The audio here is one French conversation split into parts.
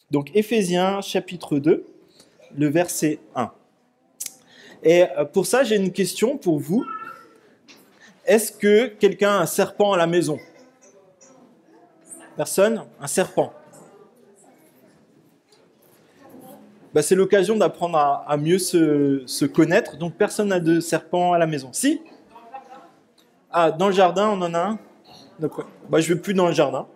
Donc Éphésiens chapitre 2, le verset 1. Et pour ça, j'ai une question pour vous. Est-ce que quelqu'un a un serpent à la maison? Personne? Un serpent? C'est l'occasion d'apprendre à mieux se connaître. Donc personne n'a de serpent à la maison. Si? Ah, dans le jardin, on en a un? Donc, je ne vais plus dans le jardin.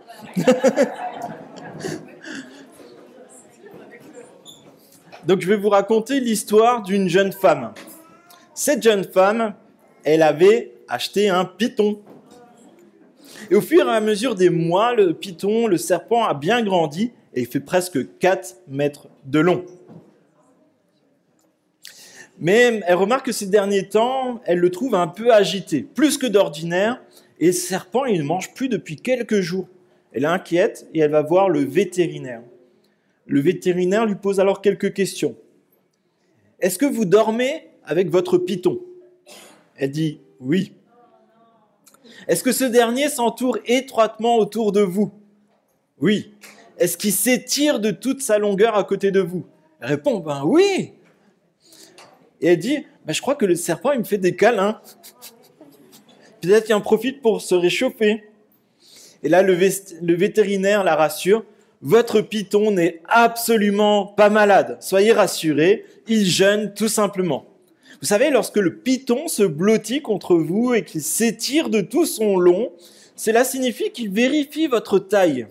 Donc je vais vous raconter l'histoire d'une jeune femme. Cette jeune femme, elle avait acheté un python. Et au fur et à mesure des mois, le python, le serpent a bien grandi et il fait presque 4 mètres de long. Mais elle remarque que ces derniers temps, elle le trouve un peu agité, plus que d'ordinaire, et le serpent, il ne mange plus depuis quelques jours. Elle est inquiète et elle va voir le vétérinaire. Le vétérinaire lui pose alors quelques questions. Est-ce que vous dormez avec votre python? Elle dit oui. Est-ce que ce dernier s'entoure étroitement autour de vous? Oui. Est-ce qu'il s'étire de toute sa longueur à côté de vous? Elle répond oui. Et elle dit je crois que le serpent il me fait des câlins. Peut-être qu'il en profite pour se réchauffer. Et là le vétérinaire la rassure. Votre python n'est absolument pas malade. Soyez rassurés, il jeûne tout simplement. Vous savez, lorsque le python se blottit contre vous et qu'il s'étire de tout son long, cela signifie qu'il vérifie votre taille.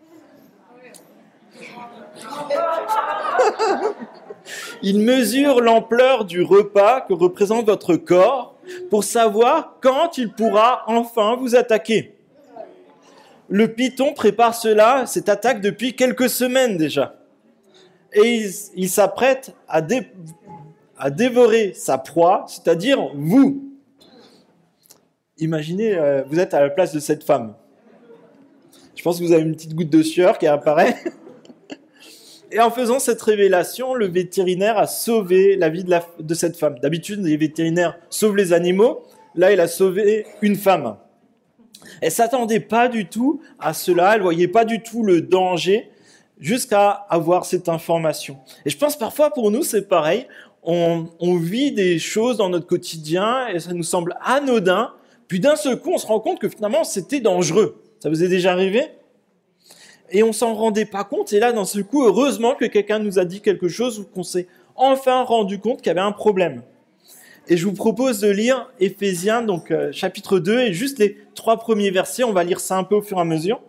Il mesure l'ampleur du repas que représente votre corps pour savoir quand il pourra enfin vous attaquer. Le python prépare cette attaque depuis quelques semaines déjà. Et il s'apprête à dévorer sa proie, c'est-à-dire vous. Imaginez, vous êtes à la place de cette femme. Je pense que vous avez une petite goutte de sueur qui apparaît. Et en faisant cette révélation, le vétérinaire a sauvé la vie de cette femme. D'habitude, les vétérinaires sauvent les animaux. Là, il a sauvé une femme. Elle ne s'attendait pas du tout à cela, elle ne voyait pas du tout le danger jusqu'à avoir cette information. Et je pense parfois pour nous c'est pareil, on vit des choses dans notre quotidien et ça nous semble anodin, puis d'un seul coup on se rend compte que finalement c'était dangereux. Ça vous est déjà arrivé? Et on ne s'en rendait pas compte et là d'un seul coup, heureusement que quelqu'un nous a dit quelque chose ou qu'on s'est enfin rendu compte qu'il y avait un problème. Et je vous propose de lire Éphésiens, donc chapitre 2, et juste les 3 premiers versets, on va lire ça un peu au fur et à mesure.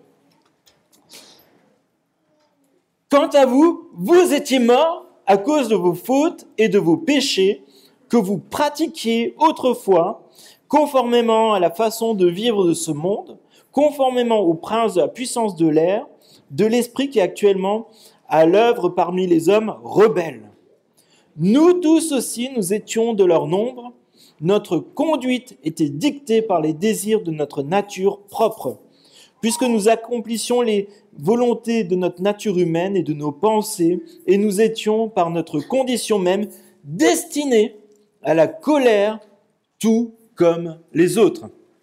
Quant à vous, vous étiez morts à cause de vos fautes et de vos péchés que vous pratiquiez autrefois, conformément à la façon de vivre de ce monde, conformément au prince de la puissance de l'air, de l'esprit qui est actuellement à l'œuvre parmi les hommes rebelles. Nous tous aussi, nous étions de leur nombre. Notre conduite était dictée par les désirs de notre nature propre, puisque nous accomplissions les volontés de notre nature humaine et de nos pensées, et nous étions, par notre condition même, destinés à la colère, tout comme les autres.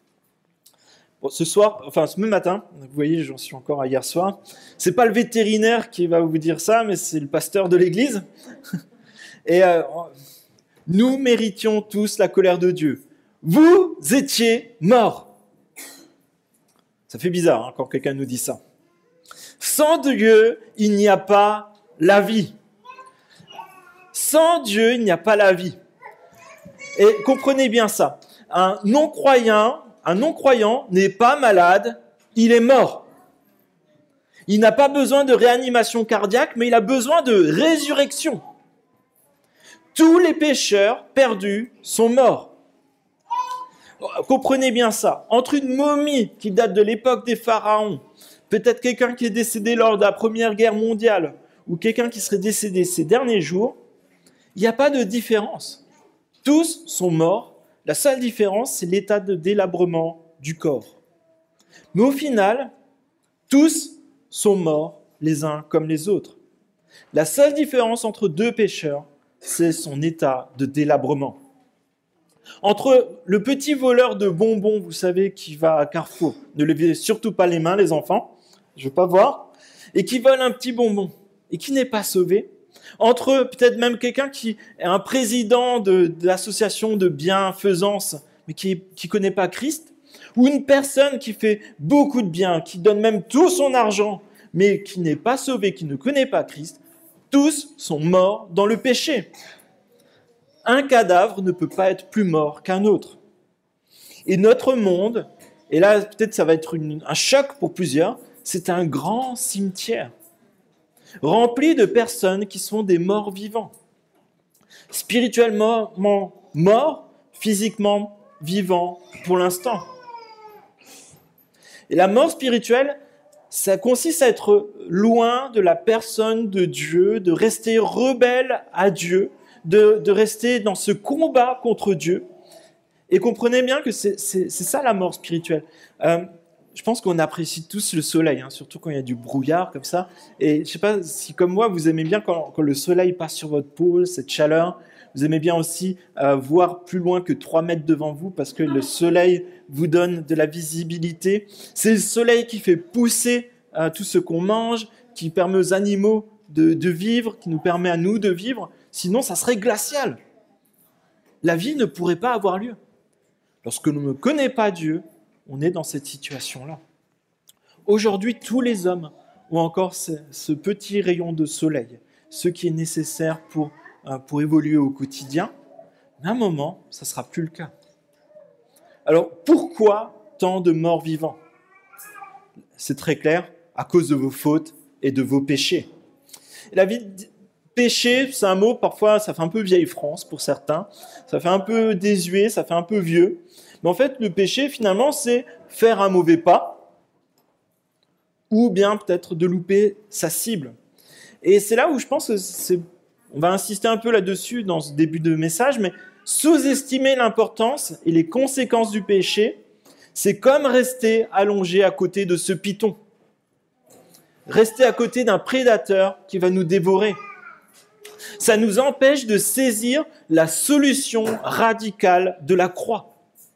Bon, ce même matin, vous voyez, j'en suis encore à hier soir, c'est pas le vétérinaire qui va vous dire ça, mais c'est le pasteur de l'église. Et nous méritions tous la colère de Dieu. Vous étiez morts. Ça fait bizarre quand quelqu'un nous dit ça. Sans Dieu, il n'y a pas la vie. Sans Dieu, il n'y a pas la vie. Et comprenez bien ça. Un non-croyant n'est pas malade, il est mort. Il n'a pas besoin de réanimation cardiaque, mais il a besoin de résurrection. Tous les pécheurs perdus sont morts. Comprenez bien ça. Entre une momie qui date de l'époque des pharaons, peut-être quelqu'un qui est décédé lors de la Première Guerre mondiale, ou quelqu'un qui serait décédé ces derniers jours, il n'y a pas de différence. Tous sont morts. La seule différence, c'est l'état de délabrement du corps. Mais au final, tous sont morts les uns comme les autres. La seule différence entre 2 pécheurs, c'est son état de délabrement. Entre le petit voleur de bonbons, vous savez, qui va à Carrefour, ne levez surtout pas les mains les enfants, je ne veux pas voir, et qui vole un petit bonbon. et qui n'est pas sauvé, entre peut-être même quelqu'un qui est un président de l'association de bienfaisance, mais qui connaît pas Christ, ou une personne qui fait beaucoup de bien, qui donne même tout son argent, mais qui n'est pas sauvé, qui ne connaît pas Christ, tous sont morts dans le péché. Un cadavre ne peut pas être plus mort qu'un autre. Et notre monde, et là peut-être ça va être un choc pour plusieurs, c'est un grand cimetière, rempli de personnes qui sont des morts vivants. Spirituellement morts, physiquement vivants pour l'instant. Et la mort spirituelle, ça consiste à être loin de la personne de Dieu, de rester rebelle à Dieu, de rester dans ce combat contre Dieu. Et comprenez bien que c'est ça la mort spirituelle. Je pense qu'on apprécie tous le soleil, surtout quand il y a du brouillard comme ça. Et je ne sais pas si, comme moi, vous aimez bien quand le soleil passe sur votre peau, cette chaleur. Vous aimez bien aussi voir plus loin que 3 mètres devant vous parce que le soleil vous donne de la visibilité. C'est le soleil qui fait pousser tout ce qu'on mange, qui permet aux animaux de vivre, qui nous permet à nous de vivre. Sinon, ça serait glacial. La vie ne pourrait pas avoir lieu. Lorsque l'on ne connaît pas Dieu, on est dans cette situation-là. Aujourd'hui, tous les hommes ont encore ce petit rayon de soleil, ce qui est nécessaire pour évoluer au quotidien. Mais à un moment, ça ne sera plus le cas. Alors, pourquoi tant de morts vivants ? C'est très clair, à cause de vos fautes et de vos péchés. La vie de péché, c'est un mot, parfois, ça fait un peu vieille France pour certains, ça fait un peu désuet, ça fait un peu vieux. Mais en fait, le péché, finalement, c'est faire un mauvais pas ou bien peut-être de louper sa cible. Et c'est là où je pense que on va insister un peu là-dessus dans ce début de message, mais sous-estimer l'importance et les conséquences du péché, c'est comme rester allongé à côté de ce python. Rester à côté d'un prédateur qui va nous dévorer. Ça nous empêche de saisir la solution radicale de la croix.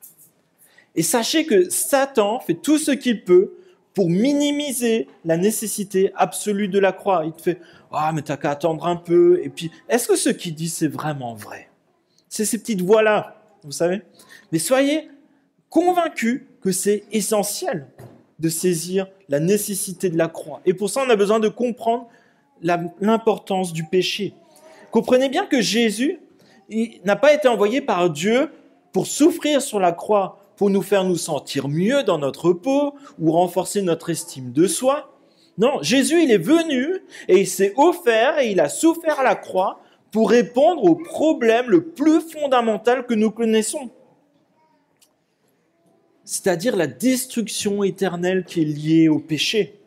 Et sachez que Satan fait tout ce qu'il peut pour minimiser la nécessité absolue de la croix. Il te fait « Ah, mais t'as qu'à attendre un peu. » Et puis, est-ce que ce qu'il dit, c'est vraiment vrai ? C'est ces petites voix-là, vous savez ? Mais soyez convaincus que c'est essentiel de saisir la nécessité de la croix. Et pour ça, on a besoin de comprendre l'importance du péché. Comprenez bien que Jésus n'a pas été envoyé par Dieu pour souffrir sur la croix, pour nous faire nous sentir mieux dans notre peau ou renforcer notre estime de soi. Non, Jésus, il est venu et il s'est offert et il a souffert à la croix pour répondre au problème le plus fondamental que nous connaissons. C'est-à-dire la destruction éternelle qui est liée au péché.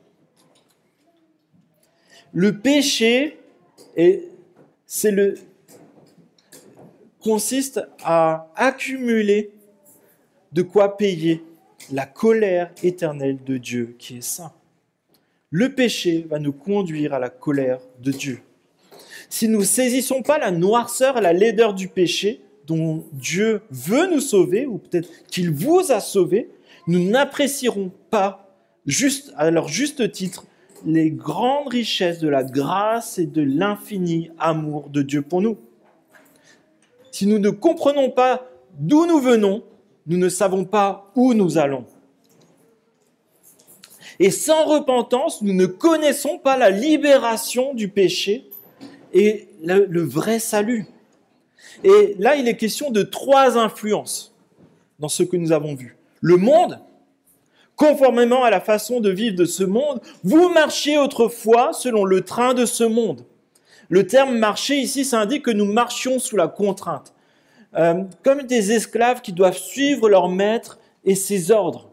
Le péché consiste à accumuler de quoi payer la colère éternelle de Dieu qui est saint. Le péché va nous conduire à la colère de Dieu. Si nous ne saisissons pas la noirceur et la laideur du péché dont Dieu veut nous sauver, ou peut-être qu'il vous a sauvés, nous n'apprécierons pas à leur juste titre les grandes richesses de la grâce et de l'infini amour de Dieu pour nous. Si nous ne comprenons pas d'où nous venons, nous ne savons pas où nous allons. Et sans repentance, nous ne connaissons pas la libération du péché et le vrai salut. Et là, il est question de 3 influences dans ce que nous avons vu. Le monde, conformément à la façon de vivre de ce monde, vous marchiez autrefois selon le train de ce monde. Le terme marcher ici, ça indique que nous marchions sous la contrainte. Comme des esclaves qui doivent suivre leur maître et ses ordres.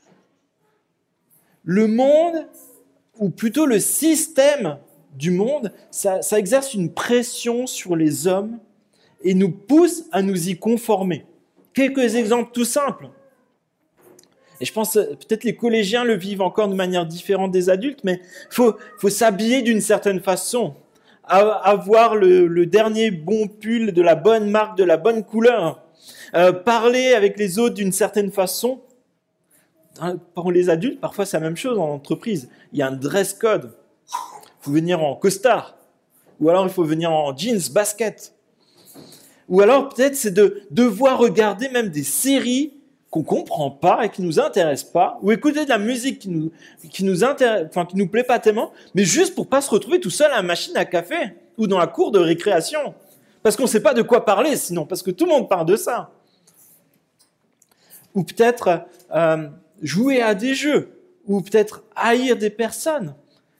Le monde, ou plutôt le système du monde, ça exerce une pression sur les hommes et nous pousse à nous y conformer. Quelques exemples tout simples. Et je pense peut-être les collégiens le vivent encore de manière différente des adultes, mais il faut s'habiller d'une certaine façon. Avoir le dernier bon pull de la bonne marque, de la bonne couleur, parler avec les autres d'une certaine façon. Pour les adultes, parfois c'est la même chose en entreprise. Il y a un dress code. Il faut venir en costard. Ou alors il faut venir en jeans, basket. Ou alors peut-être c'est de devoir regarder même des séries qu'on comprend pas et qui nous intéressent pas, ou écouter de la musique qui nous plaît pas tellement, mais juste pour pas se retrouver tout seul à la machine à café ou dans la cour de récréation. Parce qu'on sait pas de quoi parler sinon, parce que tout le monde parle de ça. Ou peut-être jouer à des jeux, ou peut-être haïr des personnes.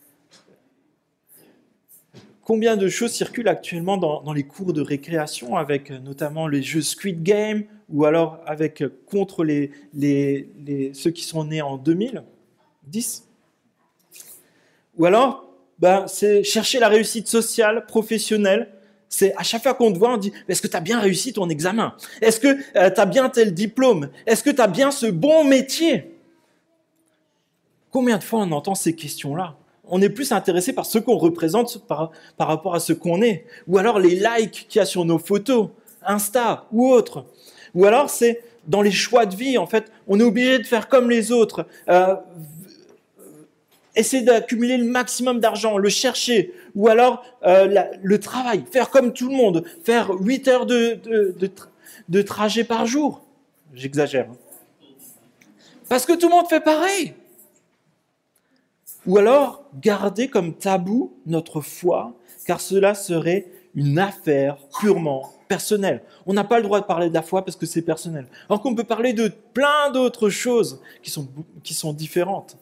Combien de choses circulent actuellement dans les cours de récréation avec notamment les jeux Squid Game ou alors contre ceux qui sont nés en 2010. Ou alors, c'est chercher la réussite sociale, professionnelle. C'est à chaque fois qu'on te voit, on dit « Est-ce que tu as bien réussi ton examen? Est-ce que tu as bien tel diplôme? Est-ce que tu as bien ce bon métier ?» Combien de fois on entend ces questions-là? On est plus intéressé par ce qu'on représente par rapport à ce qu'on est. Ou alors les likes qu'il y a sur nos photos, Insta ou autres. Ou alors c'est dans les choix de vie, en fait, on est obligé de faire comme les autres. Essayer d'accumuler le maximum d'argent, le chercher. Ou alors le travail, faire comme tout le monde, faire 8 heures de trajet par jour. J'exagère. Parce que tout le monde fait pareil. Ou alors, garder comme tabou notre foi, car cela serait une affaire purement personnelle. On n'a pas le droit de parler de la foi parce que c'est personnel. Alors qu'on peut parler de plein d'autres choses qui sont différentes.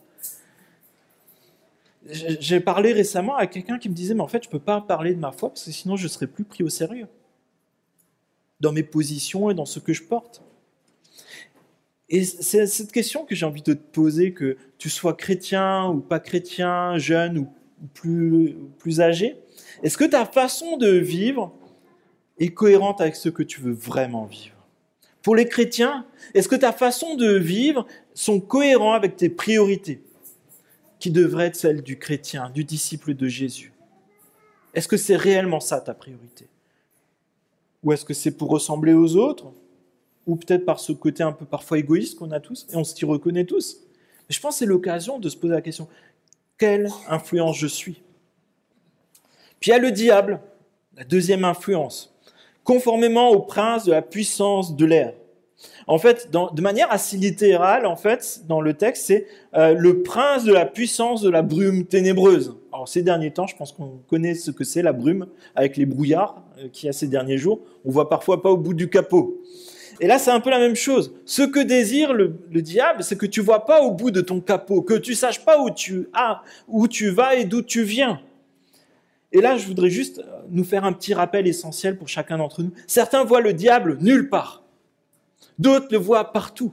J'ai parlé récemment à quelqu'un qui me disait « Mais en fait, je ne peux pas parler de ma foi parce que sinon je ne serais plus pris au sérieux. Dans mes positions et dans ce que je porte. » Et c'est cette question que j'ai envie de te poser, que tu sois chrétien ou pas chrétien, jeune ou plus âgé. Est-ce que ta façon de vivre est cohérente avec ce que tu veux vraiment vivre? Pour les chrétiens, est-ce que ta façon de vivre sont cohérents avec tes priorités, qui devraient être celles du chrétien, du disciple de Jésus? Est-ce que c'est réellement ça ta priorité? Ou est-ce que c'est pour ressembler aux autres? Ou peut-être par ce côté un peu parfois égoïste qu'on a tous, et on s'y reconnaît tous. Mais je pense que c'est l'occasion de se poser la question, quelle influence je suis? Puis il y a le diable, la deuxième influence, conformément au prince de la puissance de l'air. En fait, de manière assez littérale, en fait, dans le texte, c'est le prince de la puissance de la brume ténébreuse. Alors ces derniers temps, je pense qu'on connaît ce que c'est la brume, avec les brouillards qu'il y a ces derniers jours. On voit parfois pas au bout du capot. Et là, c'est un peu la même chose. Ce que désire le diable, c'est que tu ne vois pas au bout de ton capot, que tu ne saches pas où tu vas et d'où tu viens. Et là, je voudrais juste nous faire un petit rappel essentiel pour chacun d'entre nous. Certains voient le diable nulle part. D'autres le voient partout.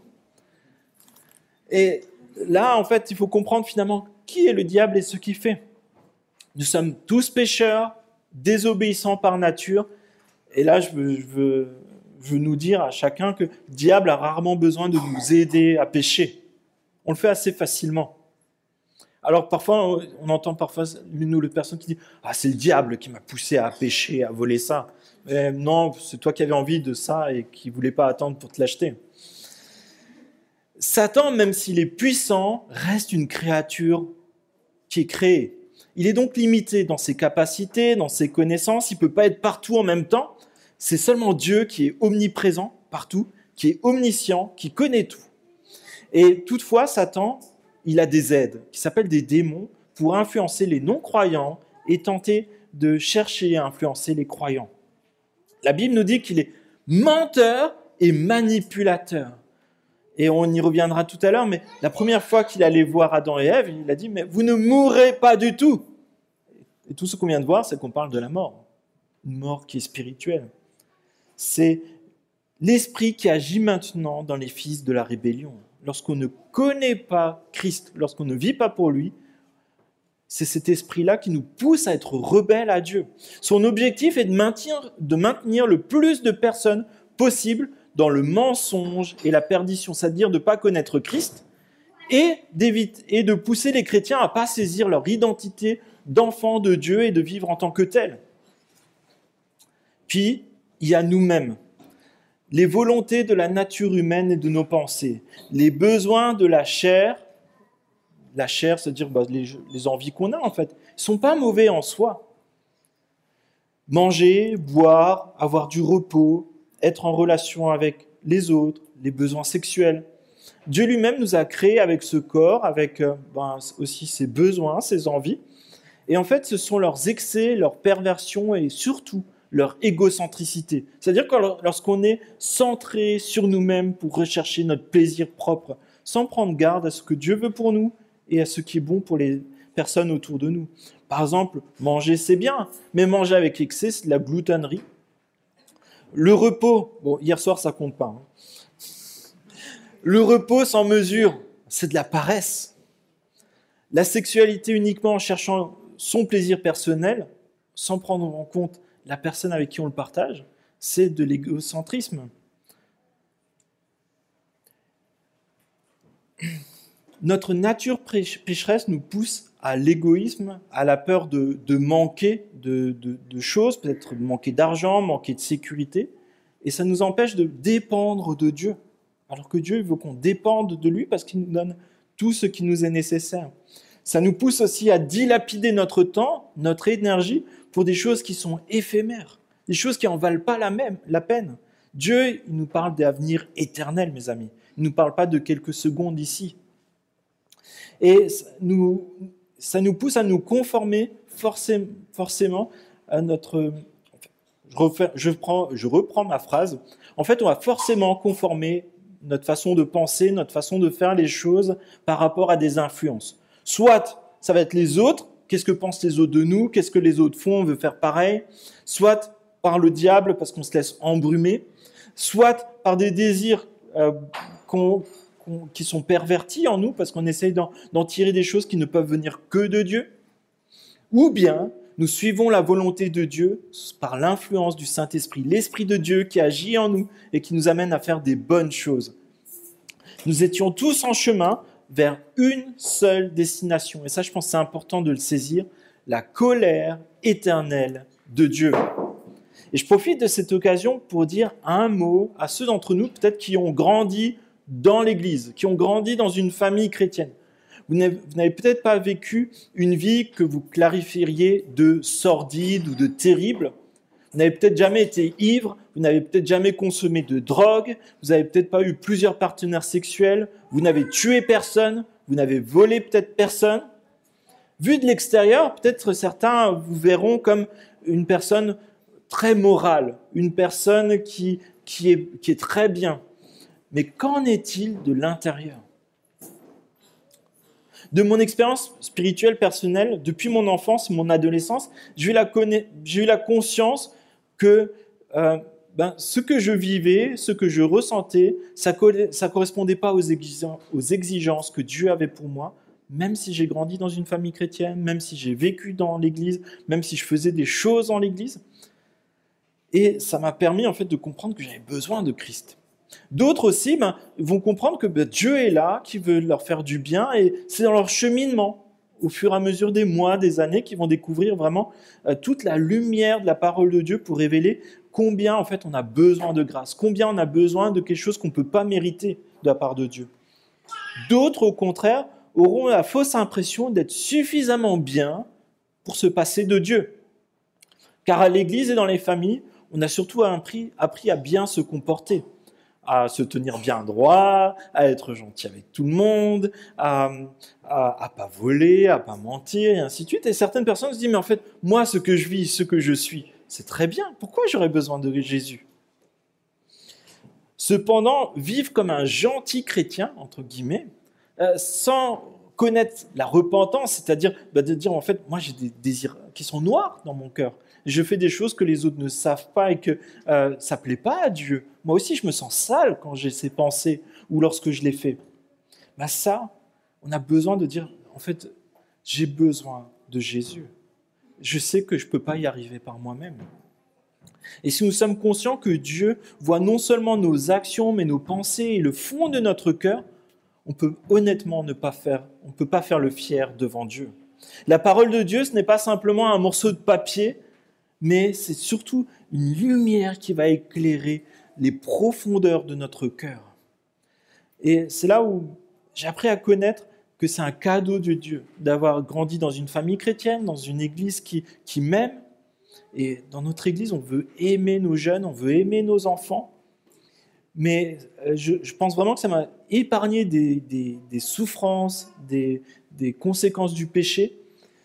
Et là, en fait, il faut comprendre finalement qui est le diable et ce qu'il fait. Nous sommes tous pécheurs, désobéissants par nature. Et là, je veux nous dire à chacun que le diable a rarement besoin de nous aider à pécher. On le fait assez facilement. Alors parfois, on entend parfois les personnes qui disent « Ah, c'est le diable qui m'a poussé à pécher, à voler ça. » Mais non, c'est toi qui avais envie de ça et qui ne voulais pas attendre pour te l'acheter. Satan, même s'il est puissant, reste une créature qui est créée. Il est donc limité dans ses capacités, dans ses connaissances. Il ne peut pas être partout en même temps. C'est seulement Dieu qui est omniprésent partout, qui est omniscient, qui connaît tout. Et toutefois, Satan, il a des aides qui s'appellent des démons pour influencer les non-croyants et tenter de chercher à influencer les croyants. La Bible nous dit qu'il est menteur et manipulateur. Et on y reviendra tout à l'heure, mais la première fois qu'il allait voir Adam et Ève, il a dit « Mais vous ne mourrez pas du tout !» Et tout ce qu'on vient de voir, c'est qu'on parle de la mort. Une mort qui est spirituelle. C'est l'esprit qui agit maintenant dans les fils de la rébellion. Lorsqu'on ne connaît pas Christ, lorsqu'on ne vit pas pour lui, c'est cet esprit-là qui nous pousse à être rebelles à Dieu. Son objectif est de maintenir le plus de personnes possible dans le mensonge et la perdition, c'est-à-dire de ne pas connaître Christ et de pousser les chrétiens à ne pas saisir leur identité d'enfants de Dieu et de vivre en tant que tels. Puis, il y a nous-mêmes, les volontés de la nature humaine et de nos pensées, les besoins de la chair, c'est-à-dire les envies qu'on a en fait, ne sont pas mauvais en soi. Manger, boire, avoir du repos, être en relation avec les autres, les besoins sexuels. Dieu lui-même nous a créés avec ce corps, avec aussi ses besoins, ses envies. Et en fait, ce sont leurs excès, leurs perversions et surtout leur égocentricité. C'est-à-dire que lorsqu'on est centré sur nous-mêmes pour rechercher notre plaisir propre, sans prendre garde à ce que Dieu veut pour nous et à ce qui est bon pour les personnes autour de nous. Par exemple, manger c'est bien, mais manger avec excès, c'est de la gloutonnerie. Le repos, bon, hier soir ça compte pas. Le repos sans mesure, c'est de la paresse. La sexualité uniquement en cherchant son plaisir personnel, sans prendre en compte la personne avec qui on le partage, c'est de l'égocentrisme. Notre nature pécheresse nous pousse à l'égoïsme, à la peur de manquer de choses, peut-être manquer d'argent, manquer de sécurité, et ça nous empêche de dépendre de Dieu. Alors que Dieu veut qu'on dépende de lui parce qu'il nous donne tout ce qui nous est nécessaire. Ça nous pousse aussi à dilapider notre temps, notre énergie pour des choses qui sont éphémères, des choses qui n'en valent pas la peine. Dieu, il nous parle d'avenir éternel, mes amis. Il ne nous parle pas de quelques secondes ici. Et ça nous pousse à nous conformer forcément à notre... Je reprends ma phrase. En fait, on va forcément conformer notre façon de penser, notre façon de faire les choses par rapport à des influences. Soit ça va être les autres, qu'est-ce que pensent les autres de nous, qu'est-ce que les autres font, on veut faire pareil. Soit par le diable parce qu'on se laisse embrumer. Soit par des désirs qui sont pervertis en nous parce qu'on essaye d'en tirer des choses qui ne peuvent venir que de Dieu. Ou bien nous suivons la volonté de Dieu par l'influence du Saint-Esprit, l'Esprit de Dieu qui agit en nous et qui nous amène à faire des bonnes choses. Nous étions tous en chemin vers une seule destination. Et ça, je pense que c'est important de le saisir, la colère éternelle de Dieu. Et je profite de cette occasion pour dire un mot à ceux d'entre nous, peut-être qui ont grandi dans l'Église, qui ont grandi dans une famille chrétienne. Vous n'avez peut-être pas vécu une vie que vous qualifieriez de sordide ou de terrible. Vous n'avez peut-être jamais été ivre, vous n'avez peut-être jamais consommé de drogue, vous n'avez peut-être pas eu plusieurs partenaires sexuels, vous n'avez tué personne, vous n'avez volé peut-être personne. Vu de l'extérieur, peut-être certains vous verront comme une personne très morale, une personne qui est très bien. Mais qu'en est-il de l'intérieur ? De mon expérience spirituelle personnelle, depuis mon enfance et mon adolescence, j'ai eu la conscience que ce que je vivais, ce que je ressentais, ça correspondait pas aux exigences que Dieu avait pour moi, même si j'ai grandi dans une famille chrétienne, même si j'ai vécu dans l'église, même si je faisais des choses en l'église. Et ça m'a permis en fait de comprendre que j'avais besoin de Christ. D'autres aussi vont comprendre que Dieu est là, qui veut leur faire du bien, et c'est dans leur cheminement, au fur et à mesure des mois, des années, qu'ils vont découvrir vraiment toute la lumière de la parole de Dieu pour révéler combien en fait on a besoin de grâce, combien on a besoin de quelque chose qu'on ne peut pas mériter de la part de Dieu. D'autres, au contraire, auront la fausse impression d'être suffisamment bien pour se passer de Dieu. Car à l'église et dans les familles, on a surtout appris à bien se comporter, à se tenir bien droit, à être gentil avec tout le monde, à pas voler, à pas mentir, et ainsi de suite. Et certaines personnes se disent, mais en fait, moi, ce que je vis, ce que je suis, c'est très bien. Pourquoi j'aurais besoin de Jésus ? Cependant, vivre comme un gentil chrétien, entre guillemets, sans connaître la repentance, c'est-à-dire de dire, en fait, moi, j'ai des désirs qui sont noirs dans mon cœur. Je fais des choses que les autres ne savent pas et que ça ne plaît pas à Dieu. Moi aussi, je me sens sale quand j'ai ces pensées ou lorsque je les fais. Ça, on a besoin de dire, en fait, j'ai besoin de Jésus. Je sais que je ne peux pas y arriver par moi-même. Et si nous sommes conscients que Dieu voit non seulement nos actions, mais nos pensées et le fond de notre cœur, on peut honnêtement on ne peut pas faire le fier devant Dieu. La parole de Dieu, ce n'est pas simplement un morceau de papier, mais c'est surtout une lumière qui va éclairer les profondeurs de notre cœur. Et c'est là où j'ai appris à connaître que c'est un cadeau de Dieu d'avoir grandi dans une famille chrétienne, dans une église qui m'aime. Et dans notre église, on veut aimer nos jeunes, on veut aimer nos enfants. Mais je pense vraiment que ça m'a épargné des souffrances, des conséquences du péché.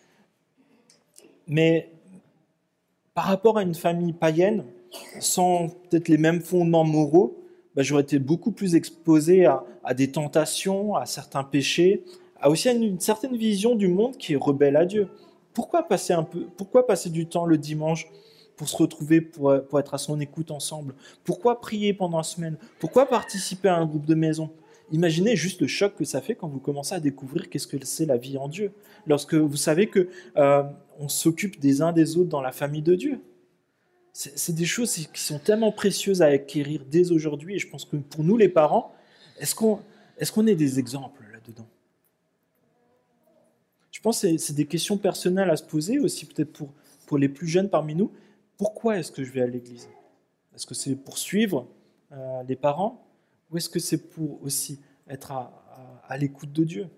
Mais par rapport à une famille païenne, sans peut-être les mêmes fondements moraux, j'aurais été beaucoup plus exposé à des tentations, à certains péchés, aussi à une certaine vision du monde qui est rebelle à Dieu. Pourquoi passer du temps le dimanche pour se retrouver, pour être à son écoute ensemble? Pourquoi prier pendant la semaine? Pourquoi participer à un groupe de maison? Imaginez juste le choc que ça fait quand vous commencez à découvrir qu'est-ce que c'est la vie en Dieu. Lorsque vous savez que on s'occupe des uns des autres dans la famille de Dieu. C'est des choses qui sont tellement précieuses à acquérir dès aujourd'hui. Et je pense que pour nous, les parents, est-ce qu'on est des exemples là-dedans? Je pense que c'est des questions personnelles à se poser, aussi peut-être pour les plus jeunes parmi nous. Pourquoi est-ce que je vais à l'église? Est-ce que c'est pour suivre les parents? Ou est-ce que c'est pour aussi être à l'écoute de Dieu?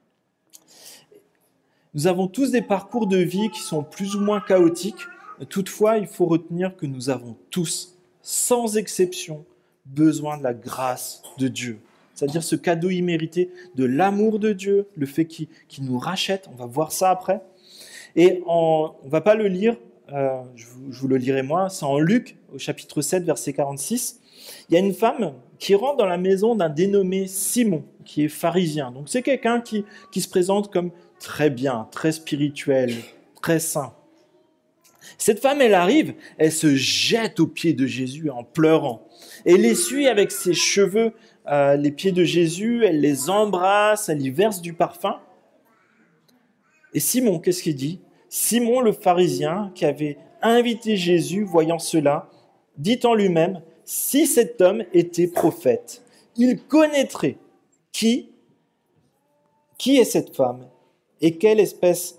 Nous avons tous des parcours de vie qui sont plus ou moins chaotiques. Toutefois, il faut retenir que nous avons tous, sans exception, besoin de la grâce de Dieu. C'est-à-dire ce cadeau immérité de l'amour de Dieu, le fait qu'il nous rachète. On va voir ça après. Et on ne va pas le lire, je vous le lirai moi, c'est en Luc, au chapitre 7, verset 46. Il y a une femme qui rentre dans la maison d'un dénommé Simon, qui est pharisien. Donc c'est quelqu'un qui se présente comme très bien, très spirituel, très saint. Cette femme, elle arrive, elle se jette aux pieds de Jésus en pleurant. Elle essuie avec ses cheveux les pieds de Jésus, elle les embrasse, elle y verse du parfum. Et Simon, qu'est-ce qu'il dit? Simon le pharisien, qui avait invité Jésus, voyant cela, dit en lui-même, si cet homme était prophète, il connaîtrait qui est cette femme et quelle espèce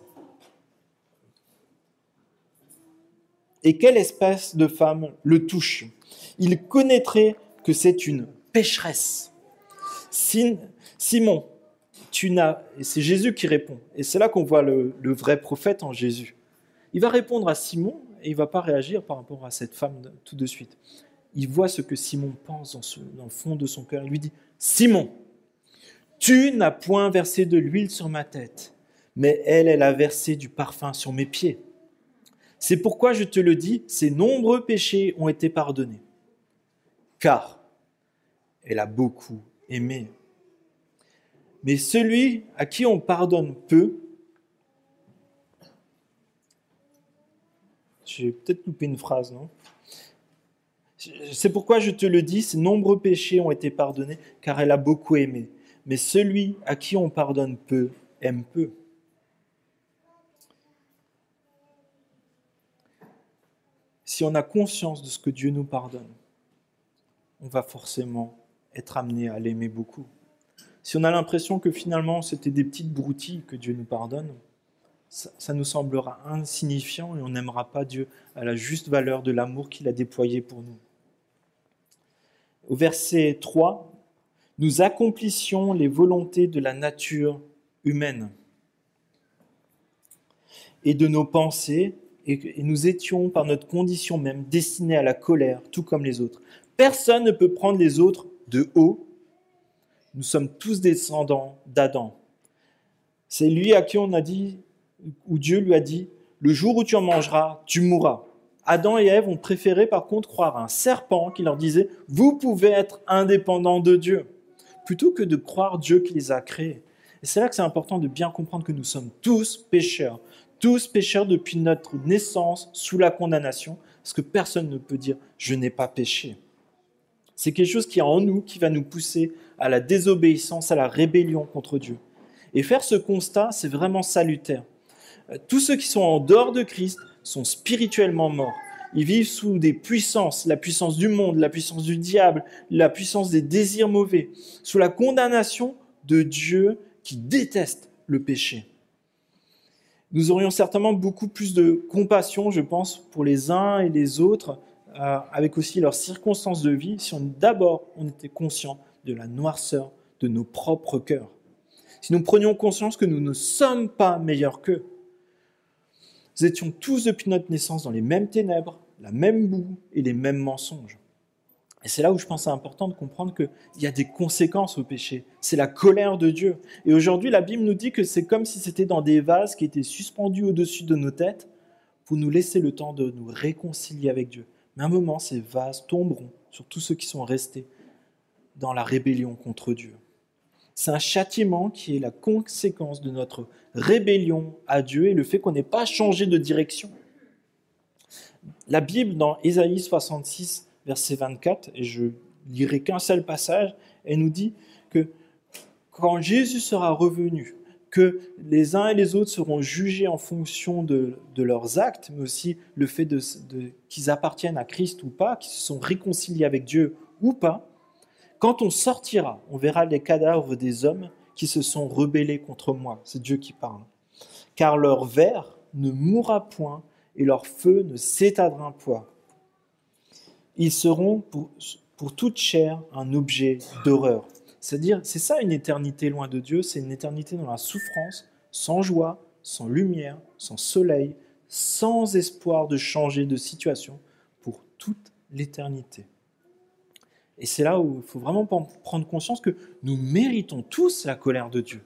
de femme le touche. Il connaîtrait que c'est une pécheresse. Simon, et c'est Jésus qui répond. Et c'est là qu'on voit le vrai prophète en Jésus. Il va répondre à Simon et il ne va pas réagir par rapport à cette femme tout de suite. Il voit ce que Simon pense dans le fond de son cœur. Il lui dit, Simon, tu n'as point versé de l'huile sur ma tête, mais elle a versé du parfum sur mes pieds. C'est pourquoi je te le dis, ses nombreux péchés ont été pardonnés. Car elle a beaucoup aimé. Mais celui à qui on pardonne peu, j'ai peut-être loupé une phrase, non? C'est pourquoi je te le dis, ses nombreux péchés ont été pardonnés, car elle a beaucoup aimé. Mais celui à qui on pardonne peu, aime peu. Si on a conscience de ce que Dieu nous pardonne, on va forcément être amené à l'aimer beaucoup. Si on a l'impression que finalement c'était des petites broutilles que Dieu nous pardonne, ça nous semblera insignifiant et on n'aimera pas Dieu à la juste valeur de l'amour qu'il a déployé pour nous. Au verset 3, nous accomplissions les volontés de la nature humaine et de nos pensées, et nous étions par notre condition même destinés à la colère, tout comme les autres. Personne ne peut prendre les autres de haut. Nous sommes tous descendants d'Adam. C'est lui à qui on a dit, où Dieu lui a dit, le jour où tu en mangeras, tu mourras. Adam et Ève ont préféré par contre croire à un serpent qui leur disait « Vous pouvez être indépendants de Dieu » plutôt que de croire Dieu qui les a créés. Et c'est là que c'est important de bien comprendre que nous sommes tous pécheurs depuis notre naissance sous la condamnation, parce que personne ne peut dire « Je n'ai pas péché ». C'est quelque chose qui est en nous, qui va nous pousser à la désobéissance, à la rébellion contre Dieu. Et faire ce constat, c'est vraiment salutaire. Tous ceux qui sont en dehors de Christ sont spirituellement morts. Ils vivent sous des puissances, la puissance du monde, la puissance du diable, la puissance des désirs mauvais, sous la condamnation de Dieu qui déteste le péché. Nous aurions certainement beaucoup plus de compassion, je pense, pour les uns et les autres, avec aussi leurs circonstances de vie, si d'abord on était conscient de la noirceur de nos propres cœurs. si nous prenions conscience que nous ne sommes pas meilleurs qu'eux. Nous étions tous depuis notre naissance dans les mêmes ténèbres, la même boue et les mêmes mensonges. Et c'est là où je pense que c'est important de comprendre qu'il y a des conséquences au péché. C'est la colère de Dieu. Et aujourd'hui, la Bible nous dit que c'est comme si c'était dans des vases qui étaient suspendus au-dessus de nos têtes pour nous laisser le temps de nous réconcilier avec Dieu. Mais à un moment, ces vases tomberont sur tous ceux qui sont restés dans la rébellion contre Dieu. C'est un châtiment qui est la conséquence de notre rébellion à Dieu et le fait qu'on n'ait pas changé de direction. La Bible, dans Ésaïe 66, verset 24, et je lirai qu'un seul passage, elle nous dit que quand Jésus sera revenu, que les uns et les autres seront jugés en fonction de leurs actes, mais aussi le fait qu'ils appartiennent à Christ ou pas, qu'ils se sont réconciliés avec Dieu ou pas. Quand on sortira, on verra les cadavres des hommes qui se sont rebellés contre moi. C'est Dieu qui parle. Car leur ver ne mourra point et leur feu ne s'éteindra point. Ils seront pour toute chair un objet d'horreur. C'est-à-dire, c'est ça une éternité loin de Dieu, c'est une éternité dans la souffrance, sans joie, sans lumière, sans soleil, sans espoir de changer de situation pour toute l'éternité. Et c'est là où il faut vraiment prendre conscience que nous méritons tous la colère de Dieu.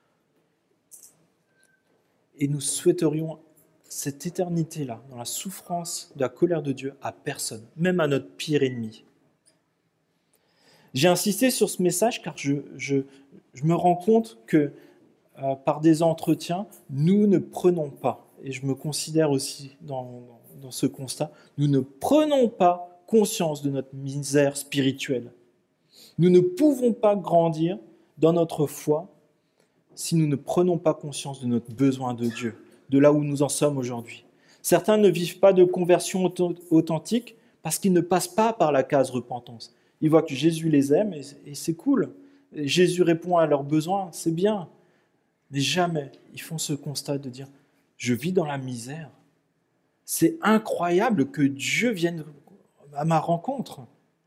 Et nous souhaiterions cette éternité-là, dans la souffrance de la colère de Dieu, à personne, même à notre pire ennemi. J'ai insisté sur ce message car je me rends compte que par des entretiens, nous ne prenons pas, et je me considère aussi dans ce constat, nous ne prenons pas conscience de notre misère spirituelle. Nous ne pouvons pas grandir dans notre foi si nous ne prenons pas conscience de notre besoin de Dieu, de là où nous en sommes aujourd'hui. Certains ne vivent pas de conversion authentique parce qu'ils ne passent pas par la case repentance. Ils voient que Jésus les aime et c'est cool. Et Jésus répond à leurs besoins, c'est bien. Mais jamais ils font ce constat de dire « je vis dans la misère ». C'est incroyable que Dieu vienne à ma rencontre.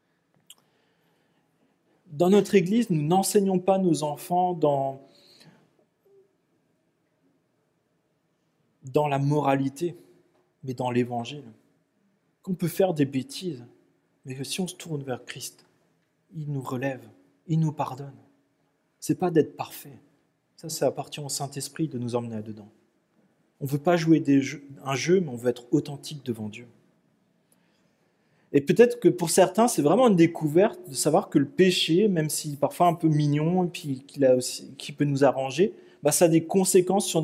Dans notre Église, nous n'enseignons pas nos enfants dans la moralité, mais dans l'Évangile. Qu'on peut faire des bêtises, mais que si on se tourne vers Christ, il nous relève, il nous pardonne. Ce n'est pas d'être parfait. Ça appartient au Saint-Esprit de nous emmener là-dedans. On ne veut pas jouer un jeu, mais on veut être authentique devant Dieu. Et peut-être que pour certains, c'est vraiment une découverte de savoir que le péché, même s'il est parfois un peu mignon et puis qu'il peut nous arranger, ça a des conséquences.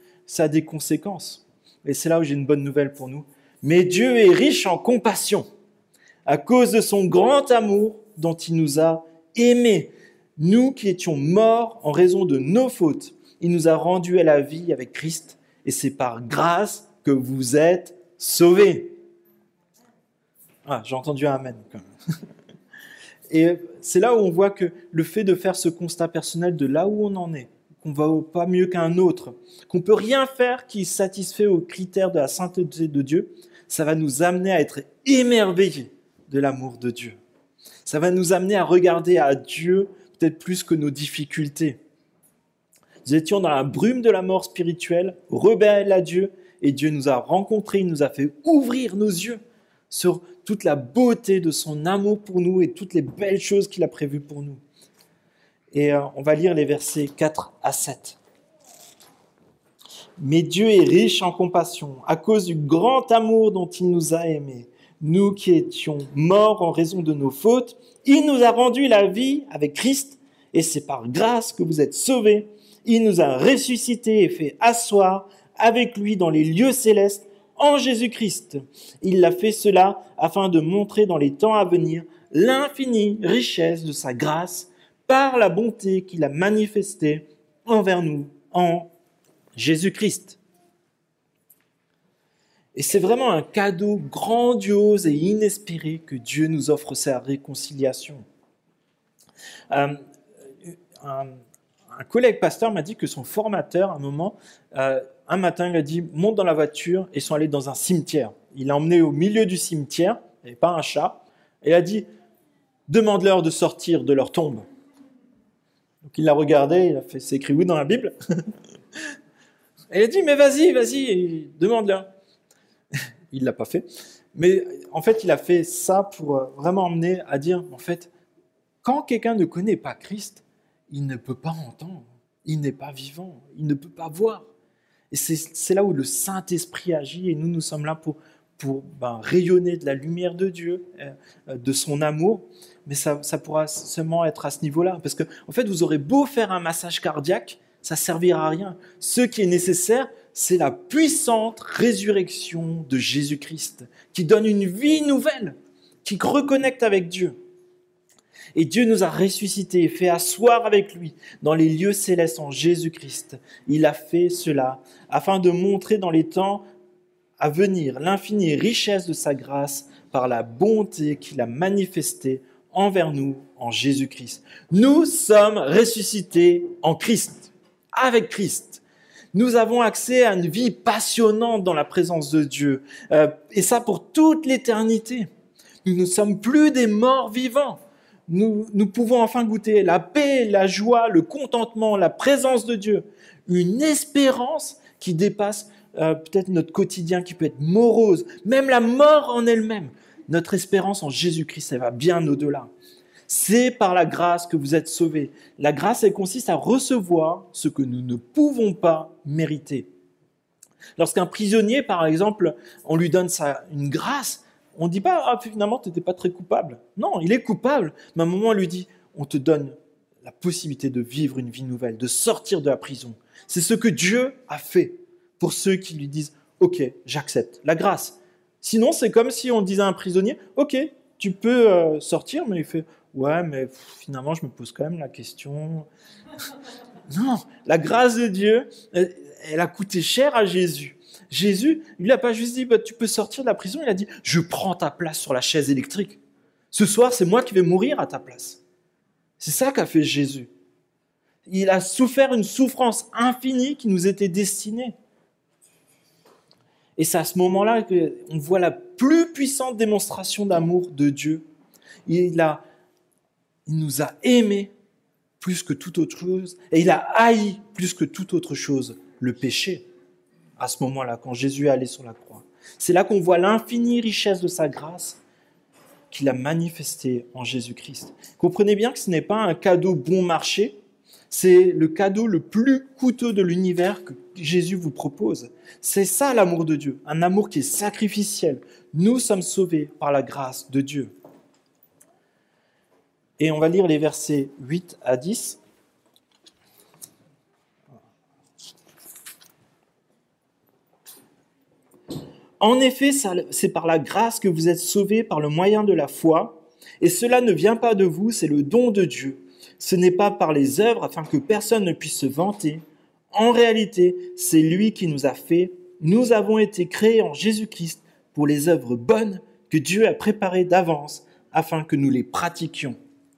Et c'est là où j'ai une bonne nouvelle pour nous. Mais Dieu est riche en compassion à cause de son grand amour dont il nous a aimés. Nous qui étions morts en raison de nos fautes, il nous a rendus à la vie avec Christ et c'est par grâce que vous êtes sauvés. Ah, j'ai entendu un amen quand même. Et c'est là où on voit que le fait de faire ce constat personnel de là où on en est, qu'on ne va pas mieux qu'un autre, qu'on ne peut rien faire qui satisfait aux critères de la sainteté de Dieu, ça va nous amener à être émerveillés de l'amour de Dieu. Ça va nous amener à regarder à Dieu peut-être plus que nos difficultés. Nous étions dans la brume de la mort spirituelle, rebelles à Dieu, et Dieu nous a rencontrés, il nous a fait ouvrir nos yeux sur toute la beauté de son amour pour nous et toutes les belles choses qu'il a prévues pour nous. Et on va lire les versets 4 à 7. « Mais Dieu est riche en compassion à cause du grand amour dont il nous a aimés. Nous qui étions morts en raison de nos fautes, il nous a rendu la vie avec Christ et c'est par grâce que vous êtes sauvés. Il nous a ressuscités et fait asseoir avec lui dans les lieux célestes en Jésus-Christ. Il a fait cela afin de montrer dans les temps à venir l'infinie richesse de sa grâce par la bonté qu'il a manifestée envers nous en Jésus-Christ. » Et c'est vraiment un cadeau grandiose et inespéré que Dieu nous offre sa réconciliation. Un collègue pasteur m'a dit que son formateur, à un moment, un matin, il a dit « monte dans la voiture » et ils sont allés dans un cimetière. Il l'a emmené au milieu du cimetière, il n'y avait pas un chat, et il a dit « demande-leur de sortir de leur tombe ». Donc il l'a regardé, il a fait, c'est écrit où dans la Bible? Et il a dit, mais vas-y, demande-le. Il l'a pas fait. Mais en fait, il a fait ça pour vraiment emmener à dire, en fait, quand quelqu'un ne connaît pas Christ, il ne peut pas entendre, il n'est pas vivant, il ne peut pas voir. Et c'est là où le Saint-Esprit agit et nous sommes là pour rayonner de la lumière de Dieu, de son amour. Mais ça pourra seulement être à ce niveau-là. Parce que, en fait, vous aurez beau faire un massage cardiaque, ça ne servira à rien. Ce qui est nécessaire, c'est la puissante résurrection de Jésus-Christ, qui donne une vie nouvelle, qui reconnecte avec Dieu. Et Dieu nous a ressuscités et fait asseoir avec lui dans les lieux célestes en Jésus-Christ. Il a fait cela afin de montrer dans les temps à venir l'infinie richesse de sa grâce par la bonté qu'il a manifestée envers nous en Jésus-Christ. Nous sommes ressuscités en Christ, avec Christ. Nous avons accès à une vie passionnante dans la présence de Dieu, et ça pour toute l'éternité. Nous ne sommes plus des morts vivants. Nous pouvons enfin goûter la paix, la joie, le contentement, la présence de Dieu. Une espérance qui dépasse peut-être notre quotidien, qui peut être morose, même la mort en elle-même. Notre espérance en Jésus-Christ, elle va bien au-delà. C'est par la grâce que vous êtes sauvés. La grâce, elle consiste à recevoir ce que nous ne pouvons pas mériter. Lorsqu'un prisonnier, par exemple, on lui donne une grâce, on ne dit pas « Ah, finalement, tu n'étais pas très coupable ». Non, il est coupable, mais à un moment, on lui dit « On te donne la possibilité de vivre une vie nouvelle, de sortir de la prison ». C'est ce que Dieu a fait pour ceux qui lui disent « Ok, j'accepte la grâce ». Sinon, c'est comme si on disait à un prisonnier « Ok, tu peux sortir », mais il fait « Ouais, mais finalement, je me pose quand même la question. » Non, la grâce de Dieu, elle a coûté cher à Jésus. Jésus, il n'a pas juste dit tu peux sortir de la prison, il a dit je prends ta place sur la chaise électrique. Ce soir, c'est moi qui vais mourir à ta place. C'est ça qu'a fait Jésus. Il a souffert une souffrance infinie qui nous était destinée. Et c'est à ce moment-là qu'on voit la plus puissante démonstration d'amour de Dieu. Il nous a aimés plus que toute autre chose, et il a haï plus que toute autre chose le péché. À ce moment-là, quand Jésus est allé sur la croix. C'est là qu'on voit l'infinie richesse de sa grâce qu'il a manifestée en Jésus-Christ. Comprenez bien que ce n'est pas un cadeau bon marché, c'est le cadeau le plus coûteux de l'univers que Jésus vous propose. C'est ça l'amour de Dieu, un amour qui est sacrificiel. Nous sommes sauvés par la grâce de Dieu. Et on va lire les versets 8 à 10. En effet, c'est par la grâce que vous êtes sauvés par le moyen de la foi, et cela ne vient pas de vous, c'est le don de Dieu. Ce n'est pas par les œuvres afin que personne ne puisse se vanter. En réalité, c'est lui qui nous a fait. Nous avons été créés en Jésus-Christ pour les œuvres bonnes que Dieu a préparées d'avance afin que nous les pratiquions.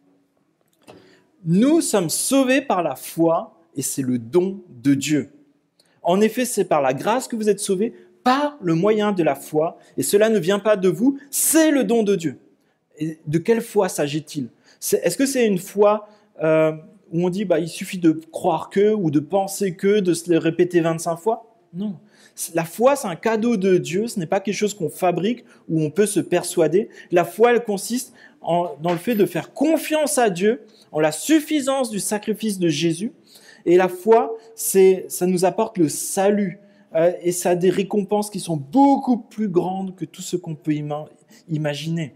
Nous sommes sauvés par la foi et c'est le don de Dieu. En effet, c'est par la grâce que vous êtes sauvés par le moyen de la foi, et cela ne vient pas de vous, c'est le don de Dieu. Et de quelle foi s'agit-il ? Est-ce que c'est une foi où on dit il suffit de croire que, ou de penser que, de se le répéter 25 fois ? Non. La foi, c'est un cadeau de Dieu, ce n'est pas quelque chose qu'on fabrique, où on peut se persuader. La foi, elle consiste dans le fait de faire confiance à Dieu, en la suffisance du sacrifice de Jésus. Et la foi, ça nous apporte le salut. Et ça a des récompenses qui sont beaucoup plus grandes que tout ce qu'on peut imaginer.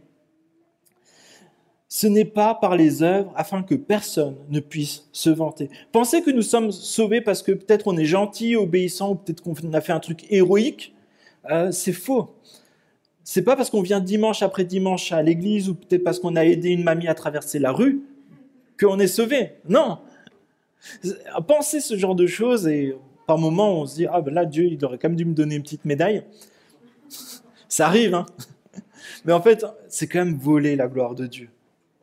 Ce n'est pas par les œuvres afin que personne ne puisse se vanter. Pensez que nous sommes sauvés parce que peut-être on est gentil, obéissant, ou peut-être qu'on a fait un truc héroïque. C'est faux. C'est pas parce qu'on vient dimanche après dimanche à l'église ou peut-être parce qu'on a aidé une mamie à traverser la rue qu'on est sauvé. Non. Pensez ce genre de choses et par moments on se dit là Dieu il aurait quand même dû me donner une petite médaille. Ça arrive, hein. Mais en fait c'est quand même voler la gloire de Dieu.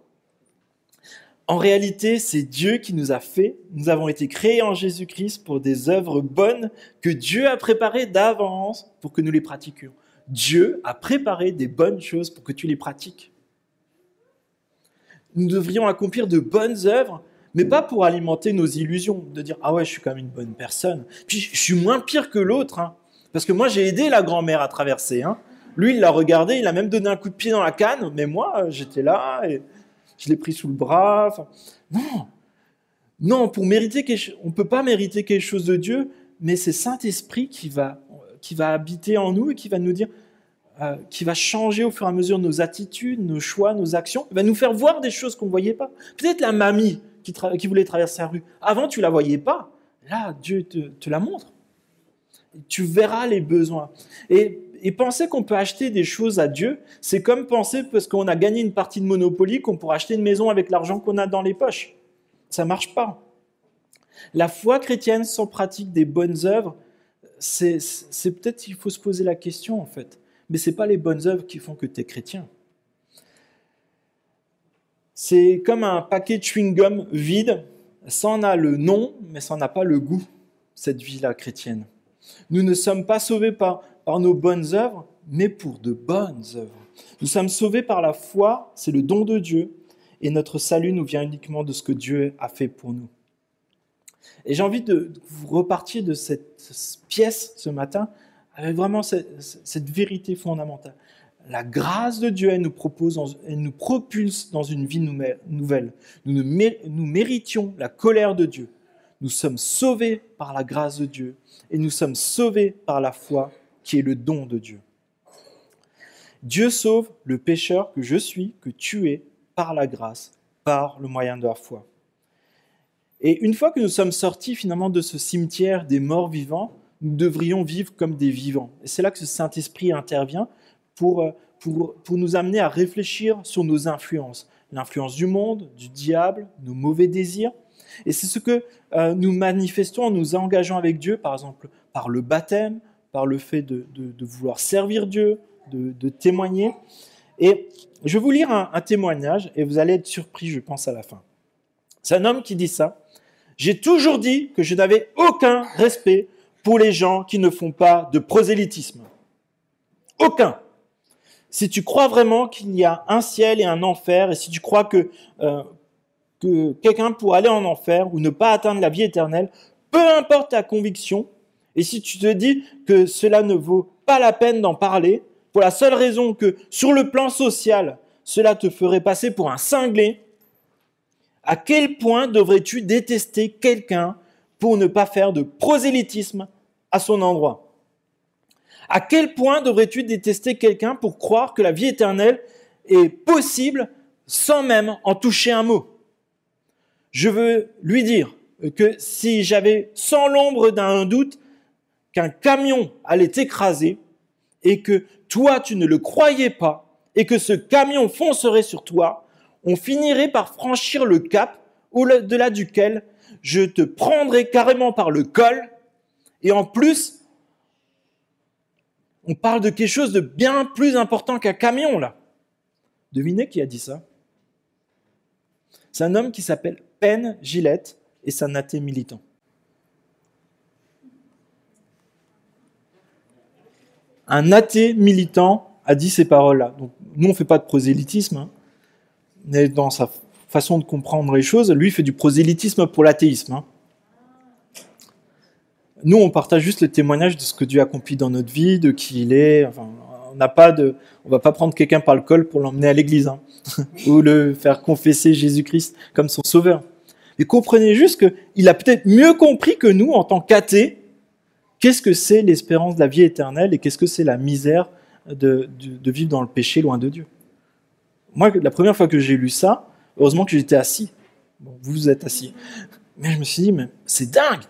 En réalité, c'est Dieu qui nous a fait. Nous avons été créés en Jésus-Christ pour des œuvres bonnes que Dieu a préparées d'avance pour que nous les pratiquions. Dieu a préparé des bonnes choses pour que tu les pratiques. Nous devrions accomplir de bonnes œuvres Mais pas pour alimenter nos illusions, de dire « Ah ouais, je suis quand même une bonne personne. Puis je suis moins pire que l'autre. Hein. Parce que moi, j'ai aidé la grand-mère à traverser. Hein. Lui, il l'a regardé, il a même donné un coup de pied dans la canne. Mais moi, j'étais là et je l'ai pris sous le bras. Enfin, non, non, pour mériter on ne peut pas mériter quelque chose de Dieu, mais c'est Saint-Esprit qui va habiter en nous et qui va nous dire, qui va changer au fur et à mesure nos attitudes, nos choix, nos actions. Il va nous faire voir des choses qu'on ne voyait pas. Peut-être la mamie qui voulait traverser la rue. Avant, tu ne la voyais pas. Là, Dieu te la montre. Tu verras les besoins. Et penser qu'on peut acheter des choses à Dieu, c'est comme penser, parce qu'on a gagné une partie de Monopoly, qu'on pourra acheter une maison avec l'argent qu'on a dans les poches. Ça ne marche pas. La foi chrétienne sans pratique des bonnes œuvres, c'est peut-être qu'il faut se poser la question en fait. Mais ce n'est pas les bonnes œuvres qui font que tu es chrétien. C'est comme un paquet de chewing-gum vide, ça en a le nom, mais ça n'en a pas le goût, cette vie-là chrétienne. Nous ne sommes pas sauvés par nos bonnes œuvres, mais pour de bonnes œuvres. Nous sommes sauvés par la foi, c'est le don de Dieu, et notre salut nous vient uniquement de ce que Dieu a fait pour nous. Et j'ai envie de vous repartir de cette pièce ce matin avec vraiment cette vérité fondamentale. La grâce de Dieu, elle nous propulse dans une vie nouvelle. Nous méritions la colère de Dieu. Nous sommes sauvés par la grâce de Dieu et nous sommes sauvés par la foi qui est le don de Dieu. Dieu sauve le pécheur que je suis, que tu es, par la grâce, par le moyen de la foi. Et une fois que nous sommes sortis finalement de ce cimetière des morts vivants, nous devrions vivre comme des vivants. Et c'est là que ce Saint-Esprit intervient pour nous amener à réfléchir sur nos influences. L'influence du monde, du diable, nos mauvais désirs. Et c'est ce que nous manifestons en nous engageant avec Dieu, par exemple par le baptême, par le fait de vouloir servir Dieu, de témoigner. Et je vais vous lire un témoignage et vous allez être surpris, je pense, à la fin. C'est un homme qui dit ça. « J'ai toujours dit que je n'avais aucun respect pour les gens qui ne font pas de prosélytisme. Aucun. Si tu crois vraiment qu'il y a un ciel et un enfer, et si tu crois que quelqu'un pourrait aller en enfer ou ne pas atteindre la vie éternelle, peu importe ta conviction, et si tu te dis que cela ne vaut pas la peine d'en parler, pour la seule raison que sur le plan social, cela te ferait passer pour un cinglé, à quel point devrais-tu détester quelqu'un pour ne pas faire de prosélytisme à son endroit? À quel point devrais-tu détester quelqu'un pour croire que la vie éternelle est possible sans même en toucher un mot? Je veux lui dire que si j'avais sans l'ombre d'un doute qu'un camion allait t'écraser et que toi tu ne le croyais pas et que ce camion foncerait sur toi, on finirait par franchir le cap au-delà duquel je te prendrai carrément par le col. Et en plus, on parle de quelque chose de bien plus important qu'un camion, là. Devinez qui a dit ça? C'est un homme qui s'appelle Penn Jillette et c'est un athée militant. Un athée militant a dit ces paroles-là. Donc, nous, on ne fait pas de prosélytisme, hein. Mais dans sa façon de comprendre les choses, lui fait du prosélytisme pour l'athéisme. Hein. Nous, on partage juste le témoignage de ce que Dieu a accompli dans notre vie, de qui il est. Enfin, on va pas prendre quelqu'un par le col pour l'emmener à l'église, hein, ou le faire confesser Jésus-Christ comme son sauveur. Mais comprenez juste qu'il a peut-être mieux compris que nous, en tant qu'athées, qu'est-ce que c'est l'espérance de la vie éternelle et qu'est-ce que c'est la misère de vivre dans le péché loin de Dieu. Moi, la première fois que j'ai lu ça, heureusement que j'étais assis. Bon, vous êtes assis. Mais je me suis dit, mais c'est dingue!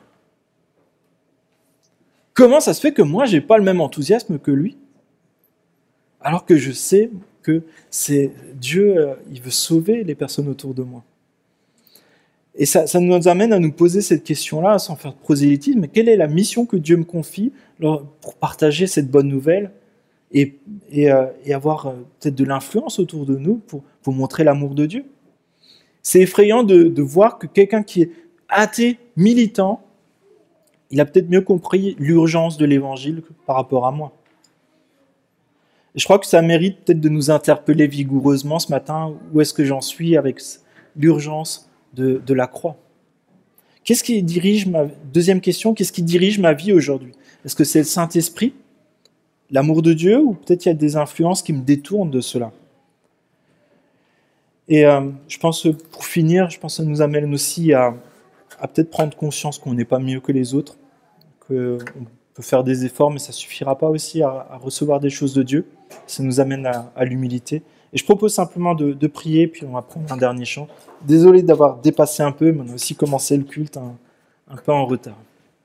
Comment ça se fait que moi, je n'ai pas le même enthousiasme que lui? Alors que je sais que c'est Dieu, il veut sauver les personnes autour de moi. Et ça nous amène à nous poser cette question-là, sans faire de prosélytisme. Mais quelle est la mission que Dieu me confie pour partager cette bonne nouvelle et avoir peut-être de l'influence autour de nous pour montrer l'amour de Dieu? C'est effrayant de voir que quelqu'un qui est athée, militant, il a peut-être mieux compris l'urgence de l'évangile par rapport à moi. Et je crois que ça mérite peut-être de nous interpeller vigoureusement ce matin. Où est-ce que j'en suis avec l'urgence de la croix. Deuxième question, qu'est-ce qui dirige ma vie aujourd'hui? Est-ce que c'est le Saint-Esprit, l'amour de Dieu, ou peut-être il y a des influences qui me détournent de cela? Et je pense que pour finir, je pense que ça nous amène aussi à peut-être prendre conscience qu'on n'est pas mieux que les autres, qu'on peut faire des efforts, mais ça ne suffira pas aussi à recevoir des choses de Dieu. Ça nous amène à l'humilité. Et je propose simplement de prier, puis on va prendre un dernier chant. Désolé d'avoir dépassé un peu, mais on a aussi commencé le culte un peu en retard.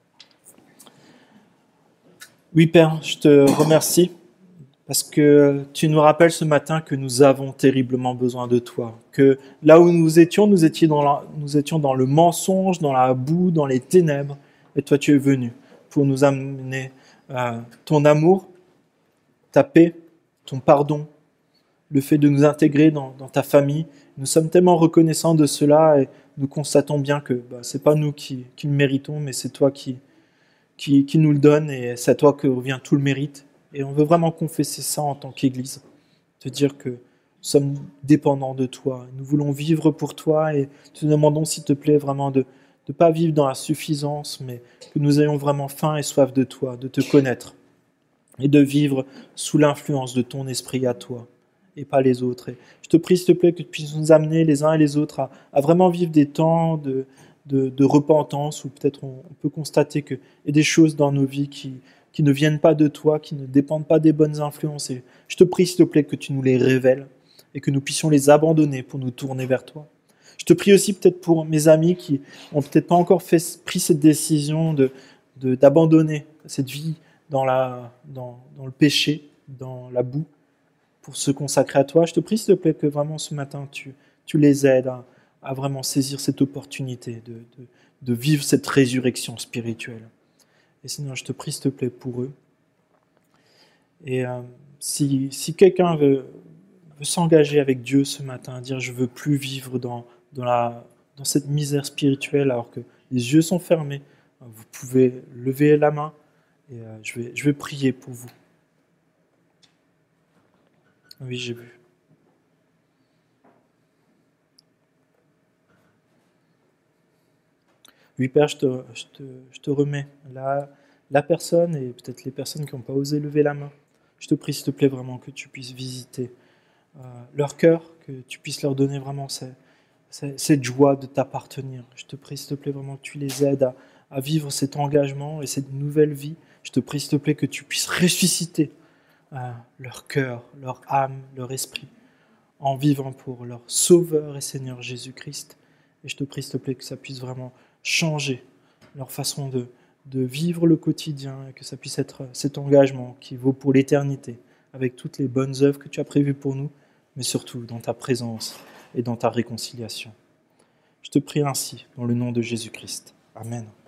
Oui, Père, je te remercie parce que tu nous rappelles ce matin que nous avons terriblement besoin de toi. Que là où nous étions dans le mensonge, dans la boue, dans les ténèbres. Et toi, tu es venu pour nous amener ton amour, ta paix, ton pardon, le fait de nous intégrer dans ta famille. Nous sommes tellement reconnaissants de cela et nous constatons bien que ce n'est pas nous qui le méritons, mais c'est toi qui nous le donne et c'est à toi que revient tout le mérite. Et on veut vraiment confesser ça en tant qu'Église, te dire que nous sommes dépendants de toi. Nous voulons vivre pour toi et te demandons, s'il te plaît, vraiment de ne pas vivre dans la suffisance, mais que nous ayons vraiment faim et soif de toi, de te connaître et de vivre sous l'influence de ton esprit à toi et pas les autres. Et je te prie, s'il te plaît, que tu puisses nous amener les uns et les autres à vraiment vivre des temps de repentance, où peut-être on peut constater qu'il y a des choses dans nos vies qui ne viennent pas de toi, qui ne dépendent pas des bonnes influences. Et je te prie, s'il te plaît, que tu nous les révèles et que nous puissions les abandonner pour nous tourner vers toi. Je te prie aussi peut-être pour mes amis qui n'ont peut-être pas encore pris cette décision d'abandonner cette vie dans le péché, dans la boue, pour se consacrer à toi. Je te prie, s'il te plaît, que vraiment ce matin, tu les aides à vraiment saisir cette opportunité de vivre cette résurrection spirituelle. Et sinon, je te prie, s'il te plaît, pour eux. Et si quelqu'un veut s'engager avec Dieu ce matin, dire « je veux plus vivre dans cette misère spirituelle alors que les yeux sont fermés », vous pouvez lever la main et je vais prier pour vous. Oui, j'ai vu. Oui, Père, je te remets la personne et peut-être les personnes qui n'ont pas osé lever la main. Je te prie, s'il te plaît, vraiment que tu puisses visiter leur cœur, que tu puisses leur donner vraiment cette joie de t'appartenir. Je te prie, s'il te plaît, vraiment que tu les aides à vivre cet engagement et cette nouvelle vie. Je te prie, s'il te plaît, que tu puisses ressusciter leur cœur, leur âme, leur esprit, en vivant pour leur Sauveur et Seigneur Jésus-Christ. Et je te prie, s'il te plaît, que ça puisse vraiment changer leur façon de vivre le quotidien et que ça puisse être cet engagement qui vaut pour l'éternité, avec toutes les bonnes œuvres que tu as prévues pour nous, mais surtout dans ta présence et dans ta réconciliation. Je te prie ainsi, dans le nom de Jésus-Christ. Amen.